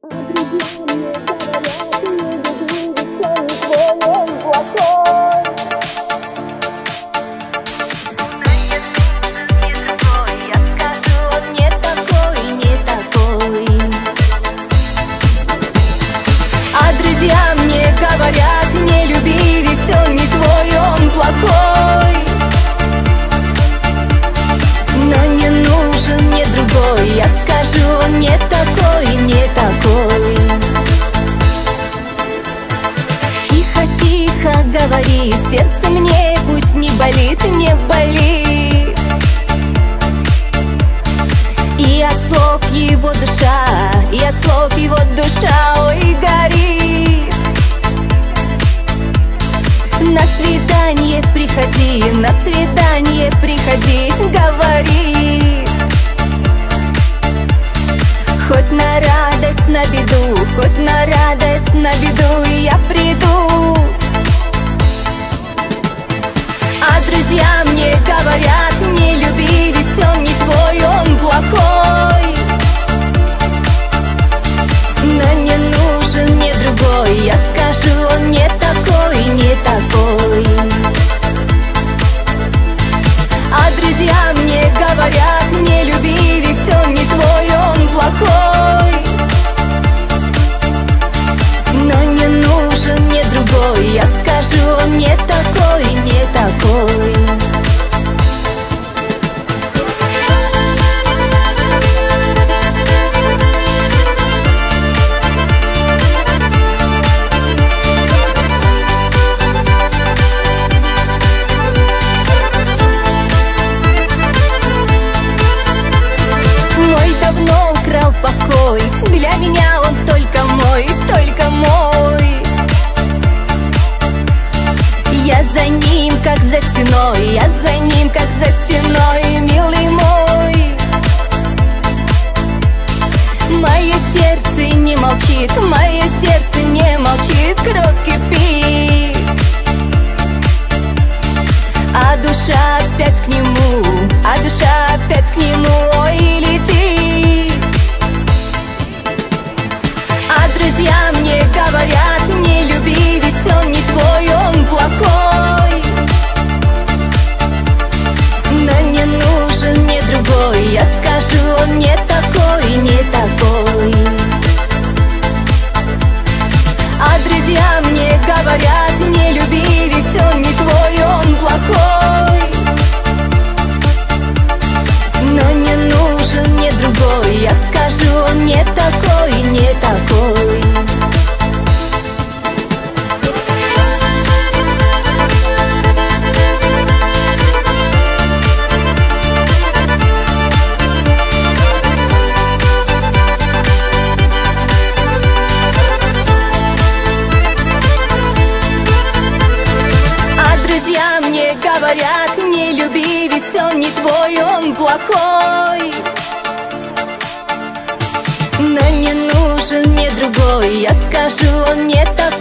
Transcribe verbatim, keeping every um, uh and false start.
Друзья мне говорят: не люби, ведь он не твой, он плохой. Но не нужен мне другой, я скажу, он не такой, не такой. Тихо-тихо говорит, сердце мне пусть не болит, не болит. И от слов его душа, и от слов его душа, ой, горит. На свидание приходи, на свидание приходи, говорит. Хоть на радость, на беду, хоть на радость, на беду я приду. А друзья мне говорят: не люби, ведь он не твой, он плохой. Но не нужен мне другой, я скажу, он не такой, не такой. А друзья мне говорят: не люби, ведь он не твой, он плохой. Но не нужен мне другой, я скажу, он не такой, не такой. Давно украл покой, для меня он только мой, только мой. Я за ним, как за стеной, я за ним, как за стеной, милый мой. Мое сердце не молчит, мое сердце не молчит, кровь кипит. А душа опять к нему, а душа опять к нему, ой, летит. А друзья мне говорят: не люби, ведь он не твой, он плохой. Но не нужен мне другой, я скажу, он не такой, не такой. А друзья мне говорят: не люби, ведь он не твой, он плохой. Но не нужен мне другой, я скажу, он не такой, не такой. Друзья мне говорят: не люби, ведь он не твой, он плохой. Но не нужен мне другой, я скажу, он не такой.